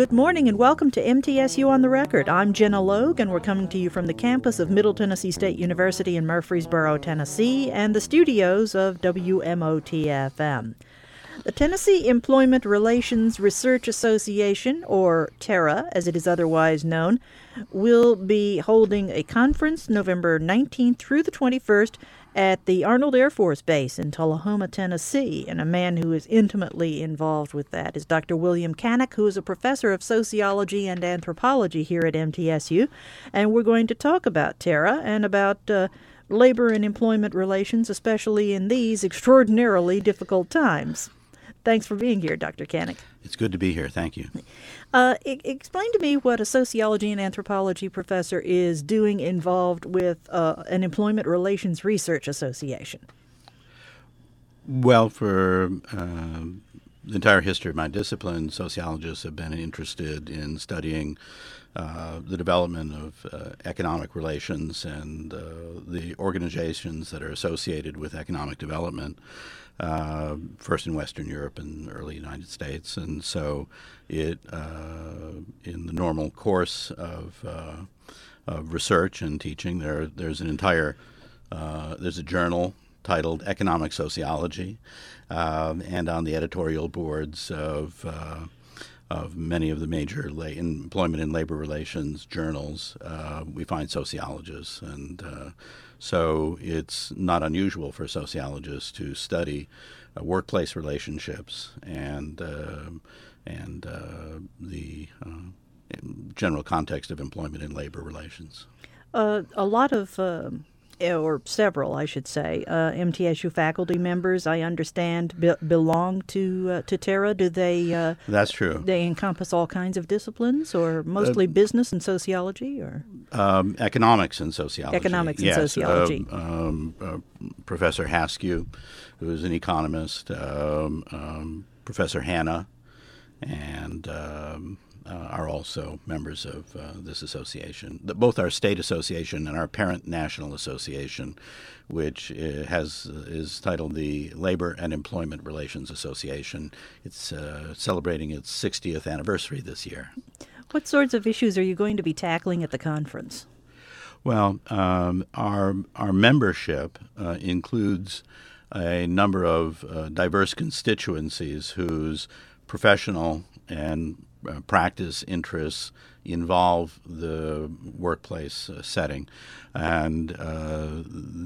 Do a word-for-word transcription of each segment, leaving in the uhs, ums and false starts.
Good morning and welcome to M T S U on the Record. I'm Jenna Logue, and we're coming to you from the campus of Middle Tennessee State University in Murfreesboro, Tennessee, and the studios of W M O T F M. The Tennessee Employment Relations Research Association, or TERRA as it is otherwise known, will be holding a conference November nineteenth through the twenty-first at the Arnold Air Force Base in Tullahoma, Tennessee. And a man who is intimately involved with that is Doctor William Canick, who is a professor of sociology and anthropology here at M T S U. And we're going to talk about TERRA and about uh, labor and employment relations, especially in these extraordinarily difficult times. Thanks for being here, Doctor Canick. It's good to be here. Thank you. Uh, e- explain to me what a sociology and anthropology professor is doing involved with uh, an employment relations research association. Well, for uh, the entire history of my discipline, sociologists have been interested in studying uh, the development of uh, economic relations and uh, the organizations that are associated with economic development. Uh, first in Western Europe and early United States. And so it, uh, in the normal course of, uh, of research and teaching, there there's an entire, uh, there's a journal titled Economic Sociology, um, and on the editorial boards of uh, of many of the major la- employment and labor relations journals, uh, we find sociologists. And uh, so it's not unusual for sociologists to study uh, workplace relationships and uh, and uh, the uh, general context of employment and labor relations. Uh, a lot of, uh, or several, I should say, uh, M T S U faculty members, I understand, be- belong to uh, to TERRA. Do they? Uh, That's true. They encompass all kinds of disciplines, or mostly uh, business and sociology, or um, economics and sociology. Economics and yes, sociology. Um, um, uh, Professor Haskew, who is an economist, um, um, Professor Hanna, and um, Uh, are also members of uh, this association. The, both our state association and our parent national association, which uh, has uh, is titled the Labor and Employment Relations Association. It's uh, celebrating its sixtieth anniversary this year. What sorts of issues are you going to be tackling at the conference? Well, um, our our membership uh, includes a number of uh, diverse constituencies whose professional and Uh, practice interests involve the workplace uh, setting, and uh,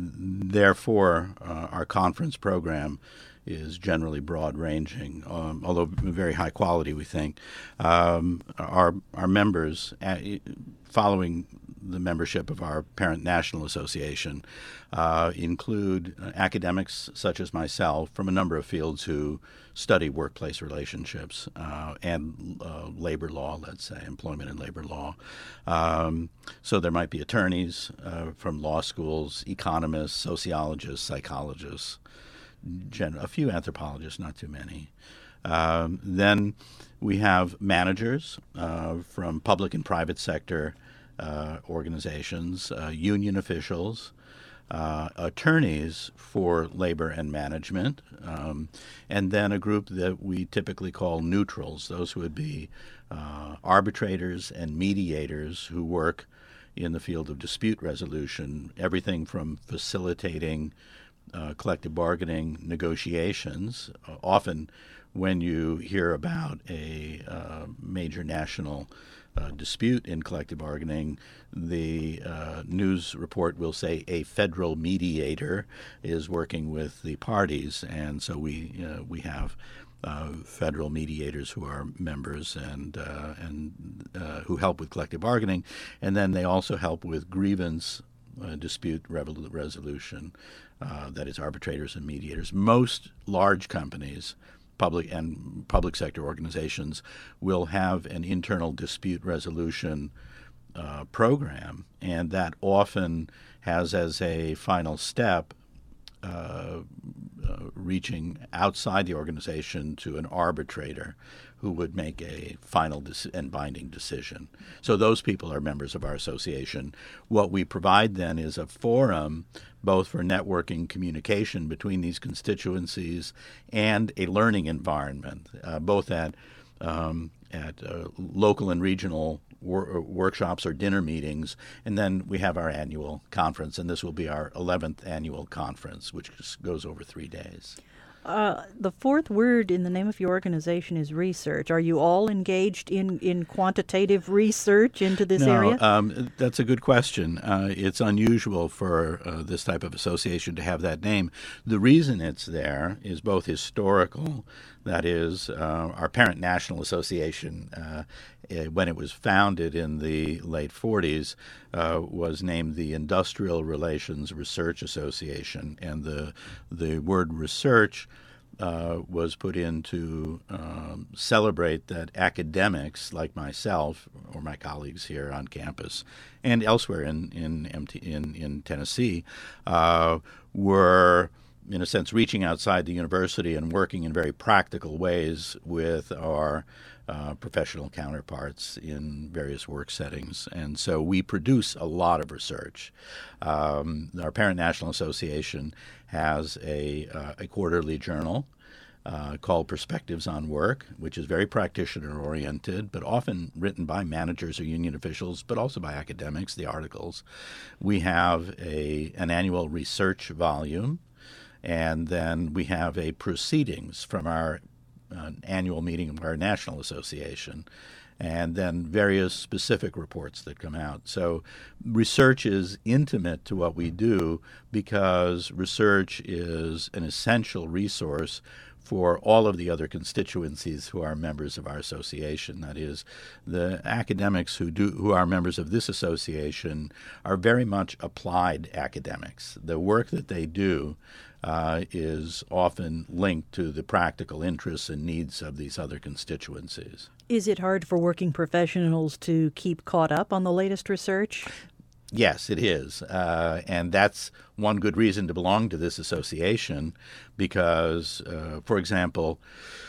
therefore uh, our conference program is generally broad-ranging, um, although very high quality, we think. Um, our our members, uh, following the membership of our parent national association, uh, include uh, academics such as myself from a number of fields who study workplace relationships uh, and uh, labor law, let's say, employment and labor law. Um, so there might be attorneys uh, from law schools, economists, sociologists, psychologists, gen- a few anthropologists, not too many. Um, then we have managers uh, from public and private sector uh, organizations, uh, union officials, Uh, attorneys for labor and management, um, and then a group that we typically call neutrals. Those would be uh, arbitrators and mediators who work in the field of dispute resolution, everything from facilitating uh, collective bargaining negotiations. Uh, often when you hear about a uh, major national Uh, dispute in collective bargaining, the uh, news report will say a federal mediator is working with the parties, and so we uh, we have uh, federal mediators who are members and uh, and uh, who help with collective bargaining, and then they also help with grievance uh, dispute revel- resolution. Uh, that is arbitrators and mediators. Most large companies, public and public sector organizations, will have an internal dispute resolution uh, program, and that often has as a final step uh, uh, reaching outside the organization to an arbitrator who would make a final dec- and binding decision. So those people are members of our association. What we provide then is a forum both for networking communication between these constituencies and a learning environment, uh, both at um, at uh, local and regional wor- workshops or dinner meetings, and then we have our annual conference, and this will be our eleventh annual conference, which just goes over three days. Uh, the fourth word in the name of your organization is research. Are you all engaged in, in quantitative research into this no, area? Um, that's a good question. Uh, it's unusual for uh, this type of association to have that name. The reason it's there is both historical, that is, uh, our parent national association, uh, when it was founded in the late forties, uh, was named the Industrial Relations Research Association, and the the word research uh, was put in to um, celebrate that academics like myself or my colleagues here on campus and elsewhere in in M T, in, in Tennessee uh, were, in a sense, reaching outside the university and working in very practical ways with our uh, professional counterparts in various work settings. And so we produce a lot of research. Um, our parent national association has a, uh, a quarterly journal uh, called Perspectives on Work, which is very practitioner-oriented, but often written by managers or union officials, but also by academics, the articles. We have a, an annual research volume, and then we have a proceedings from our uh, annual meeting of our National Association, and then various specific reports that come out. So research is intimate to what we do because research is an essential resource for all of the other constituencies who are members of our association. That is, the academics who do who are members of this association are very much applied academics. The work that they do uh, is often linked to the practical interests and needs of these other constituencies. Is it hard for working professionals to keep caught up on the latest research? Yes, it is. Uh, and that's one good reason to belong to this association because, uh, for example,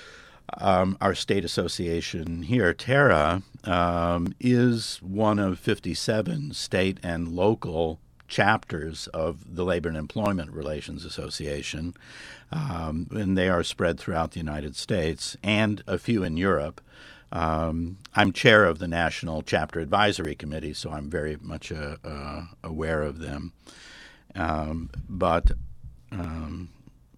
um, our state association here, TARA, um, is one of fifty-seven state and local chapters of the Labor and Employment Relations Association, um, and they are spread throughout the United States and a few in Europe. Um, I'm chair of the National Chapter Advisory Committee, so I'm very much uh, uh, aware of them. Um, but um,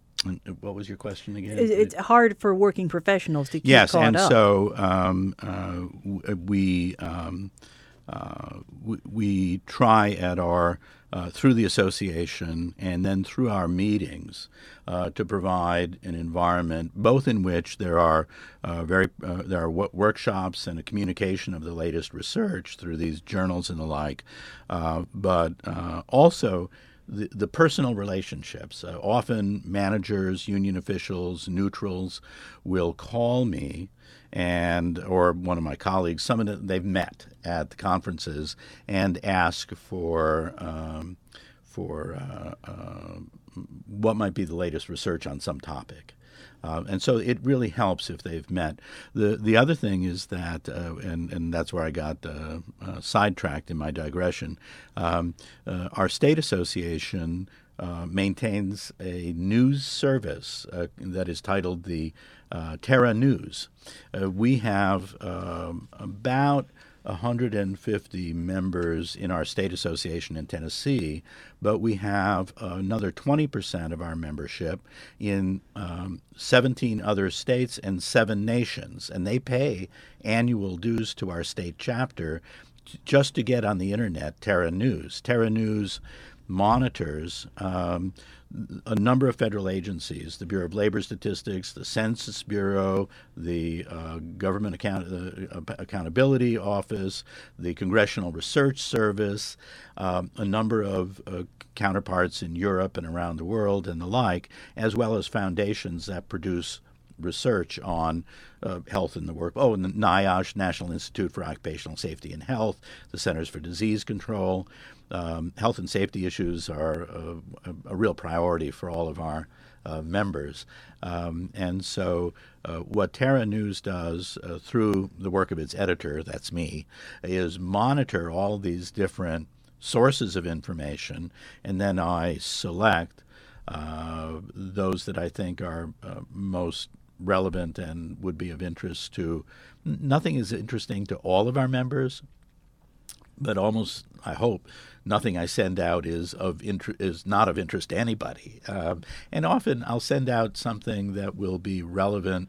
what was your question again? It's hard for working professionals to keep yes, caught and up. so um, uh, we, um, uh, we we try at our Uh, through the association and then through our meetings uh, to provide an environment both in which there are uh, very uh, there are w- workshops and a communication of the latest research through these journals and the like, uh, but uh, also the, the personal relationships. Uh, often managers, union officials, neutrals will call me and or one of my colleagues, some of them they've met at the conferences, and ask for um, for uh, uh, what might be the latest research on some topic. Uh, and so it really helps if they've met. The the other thing is that, uh, and, and that's where I got uh, uh, sidetracked in my digression, um, uh, our state association uh, maintains a news service uh, that is titled the uh, TARA News. Uh, we have um, about one hundred fifty members in our state association in Tennessee, but we have another twenty percent of our membership in um, seventeen other states and seven nations, and they pay annual dues to our state chapter t- just to get on the internet TARA News. TARA News monitors um, a number of federal agencies, the Bureau of Labor Statistics, the Census Bureau, the uh, Government Account- uh, Accountability Office, the Congressional Research Service, um, a number of uh, counterparts in Europe and around the world and the like, as well as foundations that produce research on uh, health in the work. Oh, and the NIOSH, National Institute for Occupational Safety and Health, the Centers for Disease Control. Um, health and safety issues are a, a, a real priority for all of our uh, members. Um, and so uh, what TARA News does uh, through the work of its editor, that's me, is monitor all these different sources of information, and then I select uh, those that I think are uh, most relevant and would be of interest to, nothing is interesting to all of our members, but almost, I hope, nothing I send out is of inter- is not of interest to anybody. Um, and often I'll send out something that will be relevant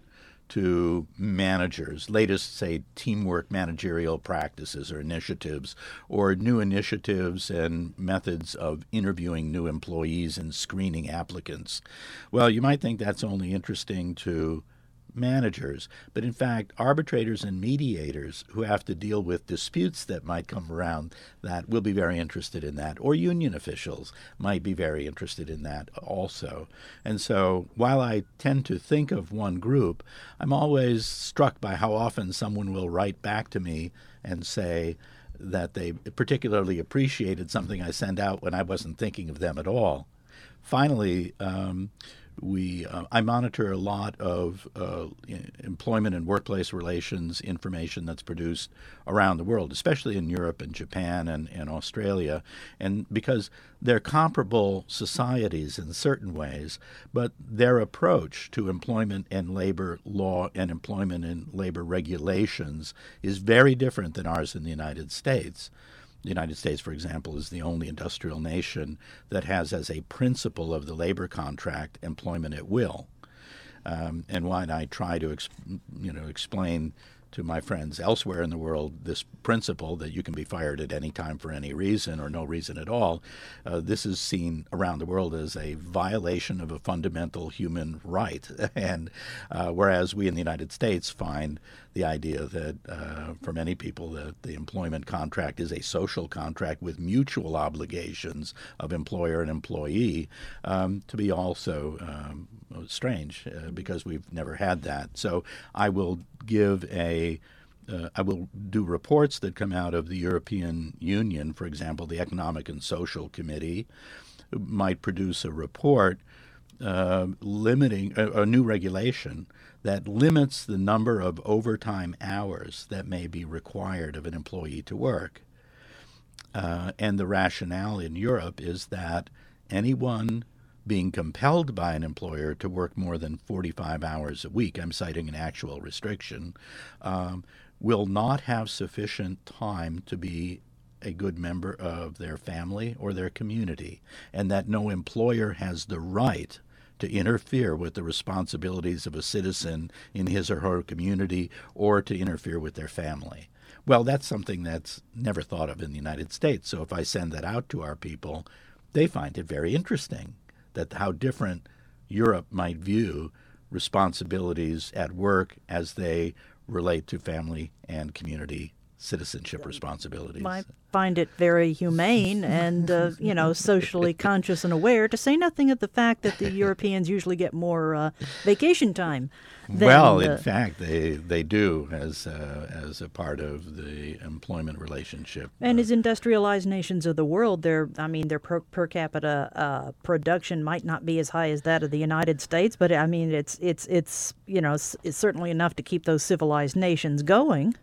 to managers, latest, say, teamwork managerial practices or initiatives, or new initiatives and methods of interviewing new employees and screening applicants. Well, you might think that's only interesting to managers, but in fact, arbitrators and mediators who have to deal with disputes that might come around that will be very interested in that, or union officials might be very interested in that also. And so while I tend to think of one group, I'm always struck by how often someone will write back to me and say that they particularly appreciated something I sent out when I wasn't thinking of them at all. Finally, um, We, uh, I monitor a lot of uh, employment and workplace relations information that's produced around the world, especially in Europe and Japan and, and Australia, and because they're comparable societies in certain ways, but their approach to employment and labor law and employment and labor regulations is very different than ours in the United States. The United States, for example, is the only industrial nation that has as a principle of the labor contract employment at will. Um, and when I try to ex- you know, explain to my friends elsewhere in the world this principle that you can be fired at any time for any reason or no reason at all, uh, this is seen around the world as a violation of a fundamental human right. And uh, whereas we in the United States find the idea that uh, for many people that the employment contract is a social contract with mutual obligations of employer and employee um, to be also um, strange uh, because we've never had that. So I will give a Uh, I will do reports that come out of the European Union. For example, the Economic and Social Committee might produce a report uh, limiting a, a new regulation that limits the number of overtime hours that may be required of an employee to work. Uh, and the rationale in Europe is that anyone being compelled by an employer to work more than forty-five hours a week, I'm citing an actual restriction, um, will not have sufficient time to be a good member of their family or their community, and that no employer has the right to interfere with the responsibilities of a citizen in his or her community or to interfere with their family. Well, that's something that's never thought of in the United States. So if I send that out to our people, they find it very interesting that how different Europe might view responsibilities at work as they relate to family and community citizenship responsibilities. I find it very humane and, uh, you know, socially conscious and aware, to say nothing of the fact that the Europeans usually get more uh, vacation time than, well, in uh, fact, they they do as uh, as a part of the employment relationship. And as industrialized nations of the world, their I mean, their per, per capita uh, production might not be as high as that of the United States, but I mean, it's it's it's you know, it's, it's certainly enough to keep those civilized nations going.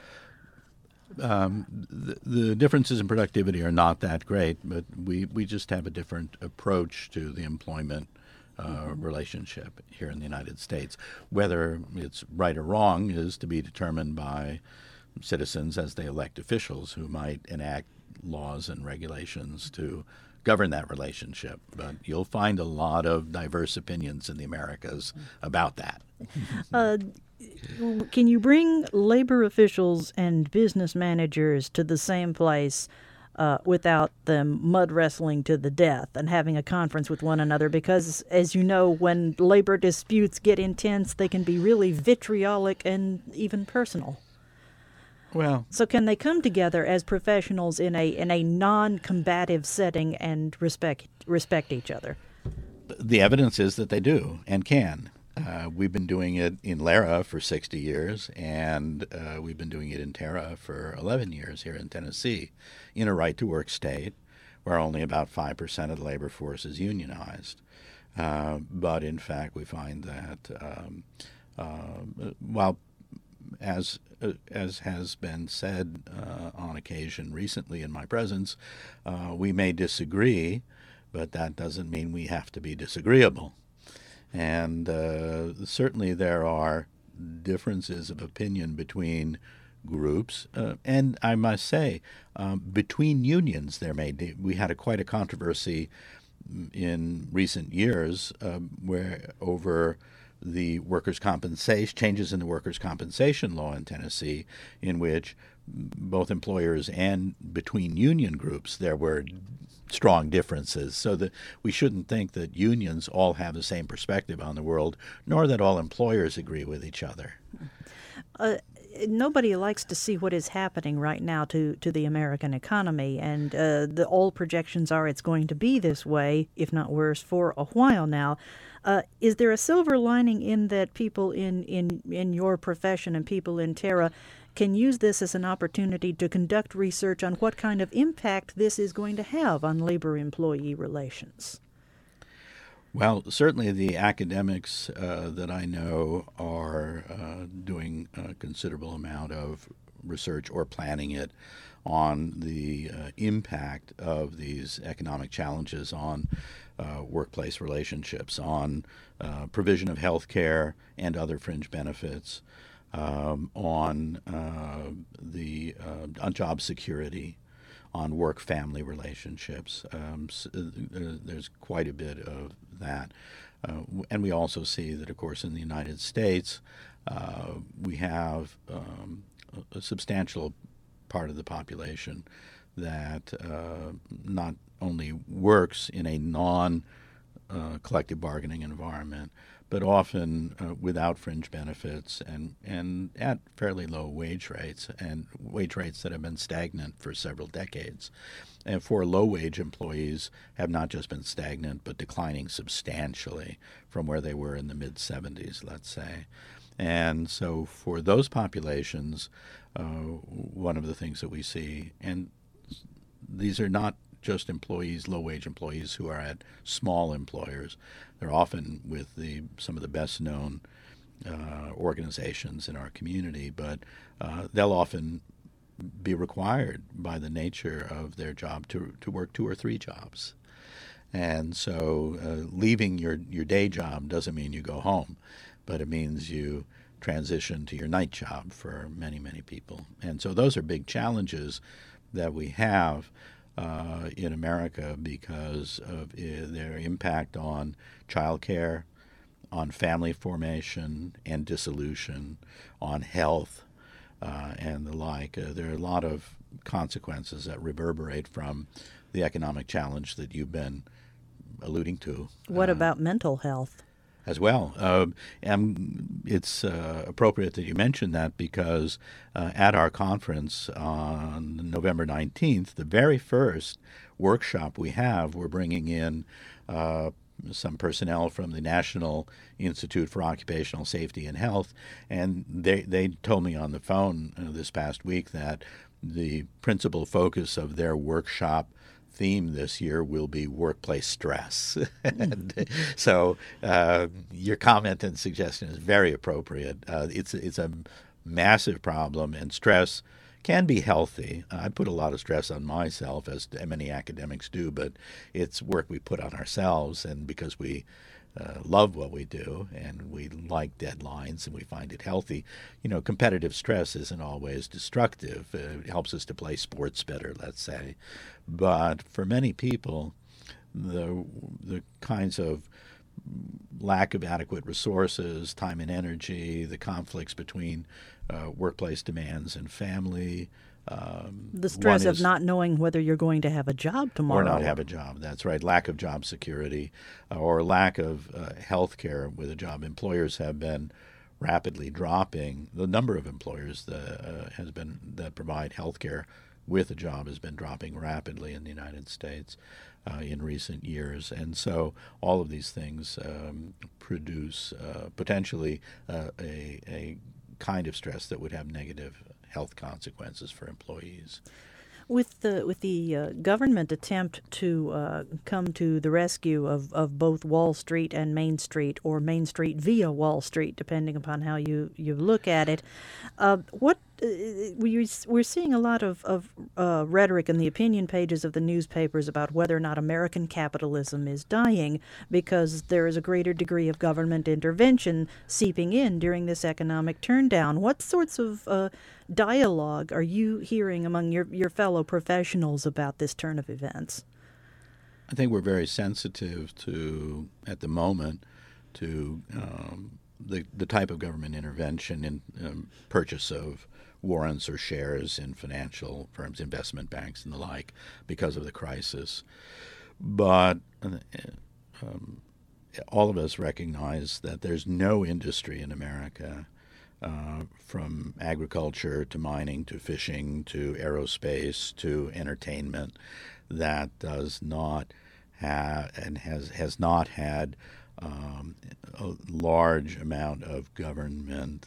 Um, the, the differences in productivity are not that great, but we, we just have a different approach to the employment uh, mm-hmm. relationship here in the United States. Whether it's right or wrong is to be determined by citizens as they elect officials who might enact laws and regulations to govern that relationship. But you'll find a lot of diverse opinions in the Americas about that. uh, Can you bring labor officials and business managers to the same place uh, without them mud wrestling to the death and having a conference with one another? Because, as you know, when labor disputes get intense, they can be really vitriolic and even personal. Well, so can they come together as professionals in a in a non-combative setting and respect respect each other? The evidence is that they do and can. Uh, we've been doing it in LARA for sixty years, and uh, we've been doing it in TERRA for eleven years here in Tennessee, in a right-to-work state where only about five percent of the labor force is unionized. Uh, but in fact, we find that um, uh, while, as uh, as has been said uh, on occasion recently in my presence, uh, we may disagree, but that doesn't mean we have to be disagreeable. And uh, certainly there are differences of opinion between groups, uh, and I must say, um, between unions, there may be. We had a, quite a controversy in recent years um, where over the workers' compensation changes in the workers' compensation law in Tennessee, in which both employers and between union groups there were strong differences. So that we shouldn't think that unions all have the same perspective on the world, nor that all employers agree with each other. Uh, nobody likes to see what is happening right now to, to the American economy, and uh, the all projections are it's going to be this way, if not worse, for a while now. Uh, is there a silver lining in that people in, in, in your profession and people in Terra can use this as an opportunity to conduct research on what kind of impact this is going to have on labor-employee relations? Well, certainly the academics uh, that I know are uh, doing a considerable amount of research or planning it on the uh, impact of these economic challenges on uh, workplace relationships, on uh, provision of health care and other fringe benefits, um, on uh, the uh, on job security, on work-family relationships. Um, so, uh, there's quite a bit of that. Uh, and we also see that, of course, in the United States, uh, we have um, a, a substantial part of the population that uh, not only works in a non-collective uh, bargaining environment, but often uh, without fringe benefits and, and at fairly low wage rates, and wage rates that have been stagnant for several decades. And for low-wage employees have not just been stagnant, but declining substantially from where they were in the mid seventies, let's say. And so for those populations, uh, one of the things that we see, and these are not just employees, low-wage employees who are at small employers. They're often with the some of the best-known uh, organizations in our community, but uh, they'll often be required by the nature of their job to to work two or three jobs. And so uh, leaving your, your day job doesn't mean you go home, but it means you transition to your night job for many, many people. And so those are big challenges that we have uh, in America because of uh, their impact on childcare, on family formation and dissolution, on health, uh, and the like. Uh, there are a lot of consequences that reverberate from the economic challenge that you've been alluding to. What uh, about mental health? As well. Uh, and it's uh, appropriate that you mention that because uh, at our conference on November nineteenth, the very first workshop we have, we're bringing in uh, some personnel from the National Institute for Occupational Safety and Health, and they, they told me on the phone uh, this past week that the principal focus of their workshop theme this year will be workplace stress. And so uh, your comment and suggestion is very appropriate. Uh, it's, it's a massive problem, and stress can be healthy. I put a lot of stress on myself, as many academics do, but it's work we put on ourselves, and because we uh, love what we do and we like deadlines and we find it healthy, you know, competitive stress isn't always destructive. Uh, it helps us to play sports better, let's say. But for many people, the the kinds of lack of adequate resources, time and energy, the conflicts between uh, workplace demands and family. Um, the stress is, of not knowing whether you're going to have a job tomorrow. Or not have a job, that's right. Lack of job security uh, or lack of uh, health care with a job. Employers have been rapidly dropping. The number of employers that, uh, has been that provide health care with a job has been dropping rapidly in the United States uh, in recent years. And so all of these things um, produce uh, potentially uh, a, a kind of stress that would have negative health consequences for employees. With the with the uh, government attempt to uh, come to the rescue of, of both Wall Street and Main Street, or Main Street via Wall Street, depending upon how you, you look at it, uh, what uh, we, we're seeing a lot of, of uh, rhetoric in the opinion pages of the newspapers about whether or not American capitalism is dying because there is a greater degree of government intervention seeping in during this economic turndown. What sorts of uh, dialogue are you hearing among your, your fellow professionals about this turn of events? I think we're very sensitive to, at the moment, to um, the the type of government intervention in um, purchase of warrants or shares in financial firms, investment banks, and the like, because of the crisis. But uh, um, all of us recognize that there's no industry in America, Uh, from agriculture to mining to fishing to aerospace to entertainment, that does not have and has has not had um, a large amount of government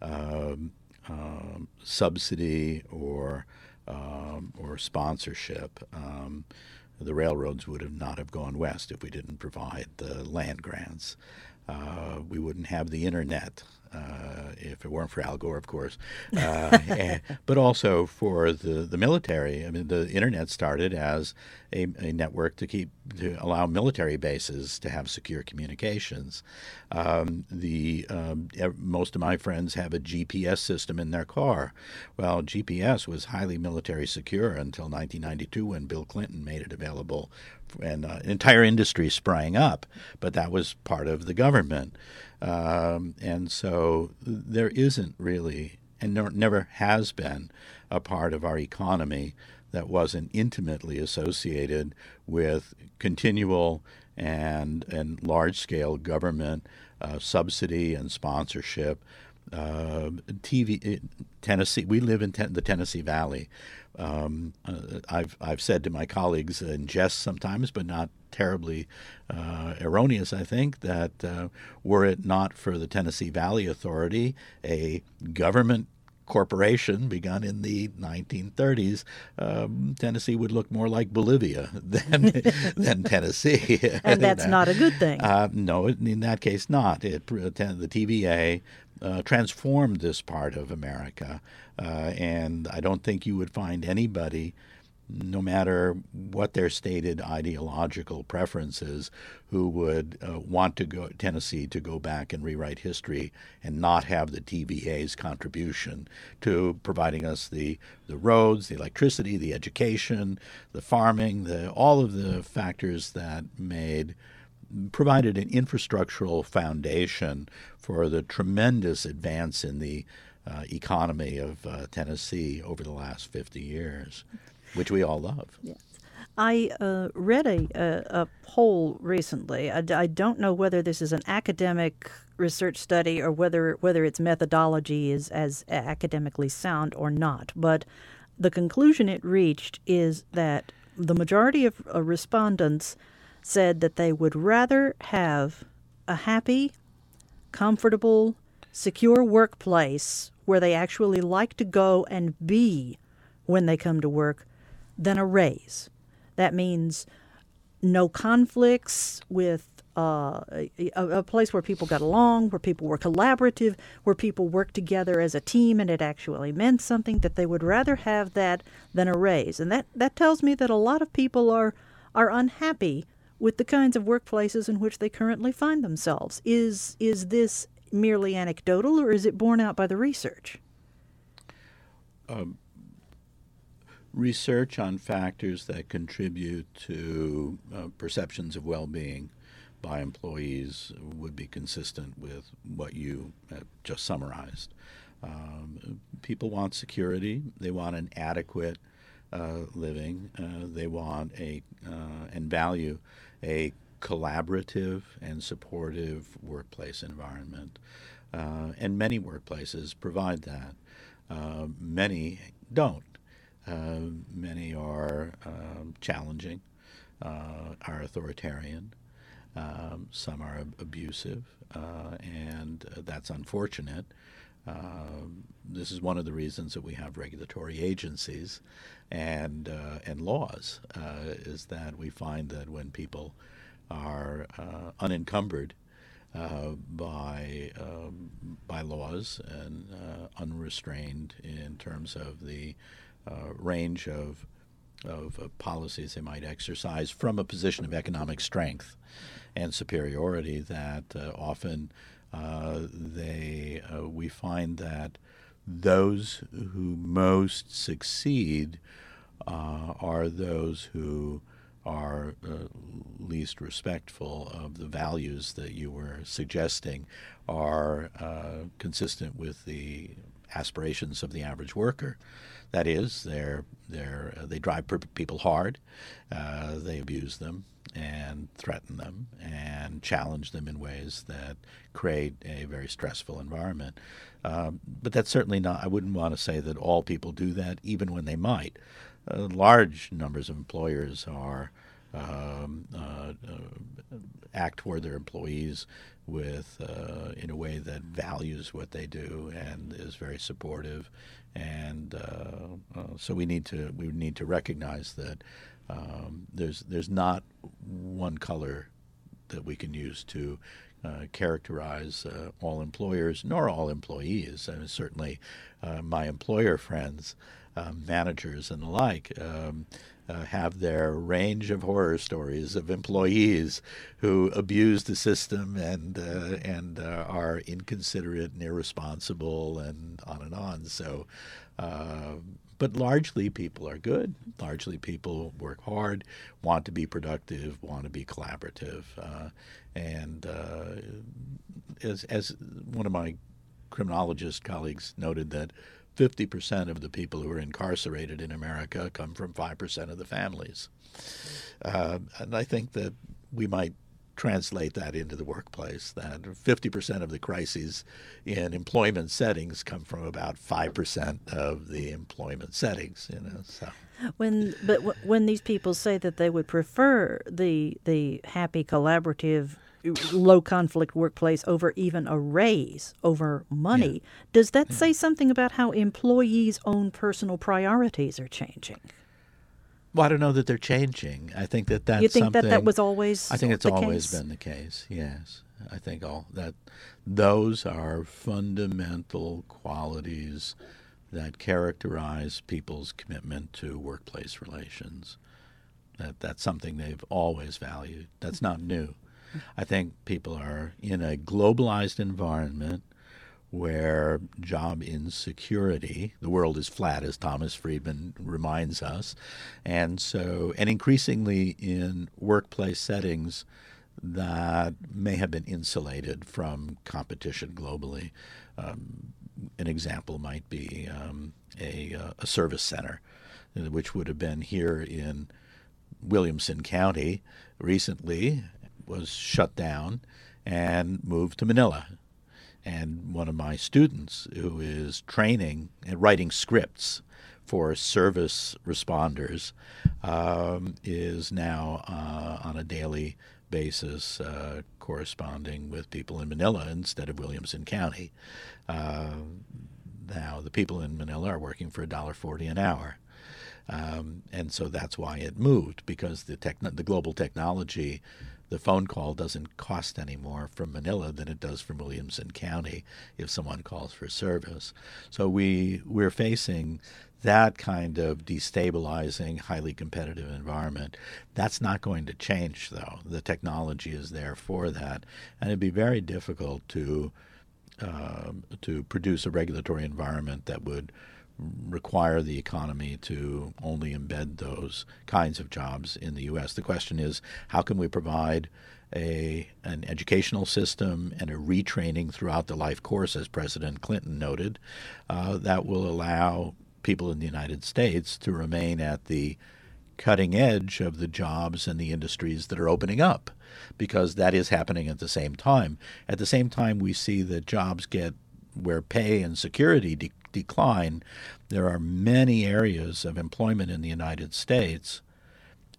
um, um, subsidy or um, or sponsorship. Um, the railroads would have not have gone west if we didn't provide the land grants. Uh, we wouldn't have the internet uh, if it weren't for Al Gore, of course, uh, and, but also for the, the military. I mean, the internet started as a, a network to keep to allow military bases to have secure communications. Um, the um, most of my friends have a G P S system in their car. Well, G P S was highly military secure until nineteen ninety-two, when Bill Clinton made it available, and uh, an entire industry sprang up. But that was part of the government. Um, and so there isn't really, and no, never has been, a part of our economy that wasn't intimately associated with continual and, and large-scale government uh, subsidy and sponsorship. Uh, T V, Tennessee. We live in ten, the Tennessee Valley. Um, uh, I've I've said to my colleagues in jest sometimes, but not terribly uh, erroneous, I think, that uh, were it not for the Tennessee Valley Authority, a government corporation begun in the nineteen thirties, um, Tennessee would look more like Bolivia than than Tennessee. And that's not a good thing. Uh, no, in that case, not. It, the T V A uh, transformed this part of America, uh, and I don't think you would find anybody, no matter what their stated ideological preferences, who would uh, want to go Tennessee to go back and rewrite history and not have the T V A's contribution to providing us the, the roads, the electricity, the education, the farming, the all of the factors that made provided an infrastructural foundation for the tremendous advance in the uh, economy of uh, Tennessee over the last fifty years. Which we all love. Yes. I uh, read a, a, a poll recently. I, I don't know whether this is an academic research study or whether whether its methodology is as academically sound or not. But the conclusion it reached is that the majority of uh, respondents said that they would rather have a happy, comfortable, secure workplace where they actually like to go and be when they come to work than a raise. That means no conflicts with uh, a, a place where people got along, where people were collaborative, where people worked together as a team and it actually meant something, that they would rather have that than a raise. And that, that tells me that a lot of people are are unhappy with the kinds of workplaces in which they currently find themselves. Is is this merely anecdotal, or is it borne out by the research? Um. Research on factors that contribute to uh, perceptions of well-being by employees would be consistent with what you have just summarized. Um, people want security. They want an adequate uh, living. Uh, they want a uh, and value a collaborative and supportive workplace environment. Uh, and many workplaces provide that. Uh, many don't. Uh, many are um, challenging, uh, are authoritarian, um, some are ab- abusive, uh, and uh, that's unfortunate. Uh, this is one of the reasons that we have regulatory agencies and uh, and laws, uh, is that we find that when people are uh, unencumbered uh, by um, by laws and uh, unrestrained in terms of the uh, range of of uh, policies they might exercise from a position of economic strength and superiority, that uh, often uh, they uh, we find that those who most succeed uh, are those who are uh, least respectful of the values that you were suggesting are uh, consistent with the aspirations of the average worker. That is, they're, they're, uh, they drive per- people hard, uh, they abuse them and threaten them and challenge them in ways that create a very stressful environment. Um, but that's certainly not, I wouldn't want to say that all people do that, even when they might. Uh, large numbers of employers are um, uh, uh, act toward their employees with uh, in a way that values what they do and is very supportive, and uh, uh, so we need to we need to recognize that um, there's there's not one color that we can use to uh, characterize uh, all employers nor all employees. I mean, certainly, uh, my employer friends, uh, managers and the like, um, uh, have their range of horror stories of employees who abuse the system and uh, and uh, are inconsiderate and irresponsible and on and on. So, uh, but largely people are good. Largely people work hard, want to be productive, want to be collaborative, uh, and uh, as as one of my criminologist colleagues noted, that fifty percent of the people who are incarcerated in America come from five percent of the families. Uh, and I think that we might translate that into the workplace, that fifty percent of the crises in employment settings come from about five percent of the employment settings, you know, so. When, but w- when these people say that they would prefer the the happy, collaborative, low conflict workplace over even a raise, over money, yeah. does that yeah. say something about how employees' own personal priorities are changing? Well, I don't know that they're changing. I think that that's you think something, that that was always I think it's the always case? been the case. Yes, I think all that those are fundamental qualities that characterize people's commitment to workplace relations. That that's something they've always valued. That's not new. I think people are in a globalized environment where job insecurity, the world is flat, as Thomas Friedman reminds us, and so, and increasingly in workplace settings that may have been insulated from competition globally. Um, an example might be um, a, a service center, which would have been here in Williamson County recently, was shut down and moved to Manila. And one of my students, who is training and writing scripts for service responders, um, is now uh, on a daily basis uh, corresponding with people in Manila instead of Williamson County. Uh, now the people in Manila are working for one dollar forty an hour. Um, and so that's why it moved, because the techn- the global technology, the phone call doesn't cost any more from Manila than it does from Williamson County if someone calls for service. So we, we're facing that kind of destabilizing, highly competitive environment. That's not going to change, though. The technology is there for that. And it'd be very difficult to uh, to produce a regulatory environment that would require the economy to only embed those kinds of jobs in the U S. The question is, how can we provide a an educational system and a retraining throughout the life course, as President Clinton noted, uh, that will allow people in the United States to remain at the cutting edge of the jobs and the industries that are opening up, because that is happening at the same time. At the same time, we see that jobs get where pay and security de- decline. There are many areas of employment in the United States,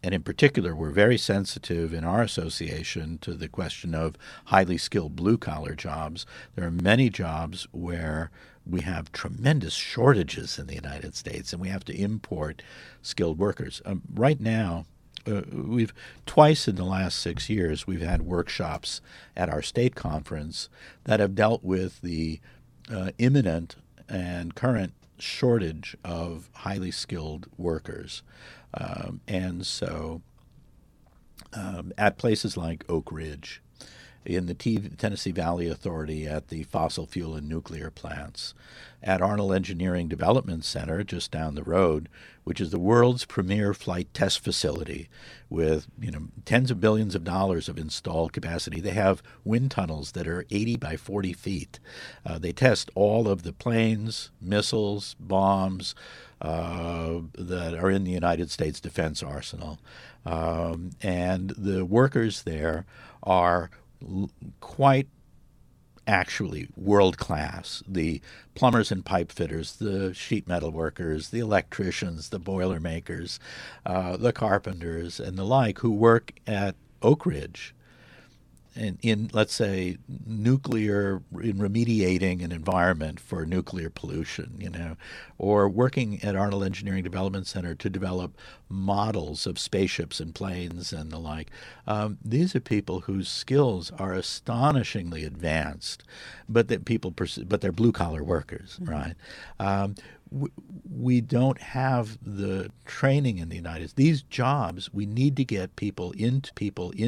And in particular, we're very sensitive in our association to the question of highly skilled blue-collar jobs. There are many jobs where we have tremendous shortages in the United States, and we have to import skilled workers. Um, right now, uh, we've twice in the last six years, we've had workshops at our state conference that have dealt with the uh, imminent and current shortage of highly skilled workers. Um, and so um, at places like Oak Ridge, in the T- Tennessee Valley Authority at the fossil fuel and nuclear plants, at Arnold Engineering Development Center just down the road, which is the world's premier flight test facility with, you know, tens of billions of dollars of installed capacity. They have wind tunnels that are eighty by forty feet. Uh, they test all of the planes, missiles, bombs uh, that are in the United States defense arsenal. Um, and the workers there are quite actually world class. The plumbers and pipe fitters, the sheet metal workers, the electricians, the boiler makers, uh, the carpenters, and the like who work at Oak Ridge in, in, let's say, nuclear, in remediating an environment for nuclear pollution, you know, or working at Arnold Engineering Development Center to develop models of spaceships and planes and the like. Um, these are people whose skills are astonishingly advanced, but that people, pers- but they're blue-collar workers, mm-hmm. right? Um, w- we don't have the training in the United States. These jobs, we need to get people into people in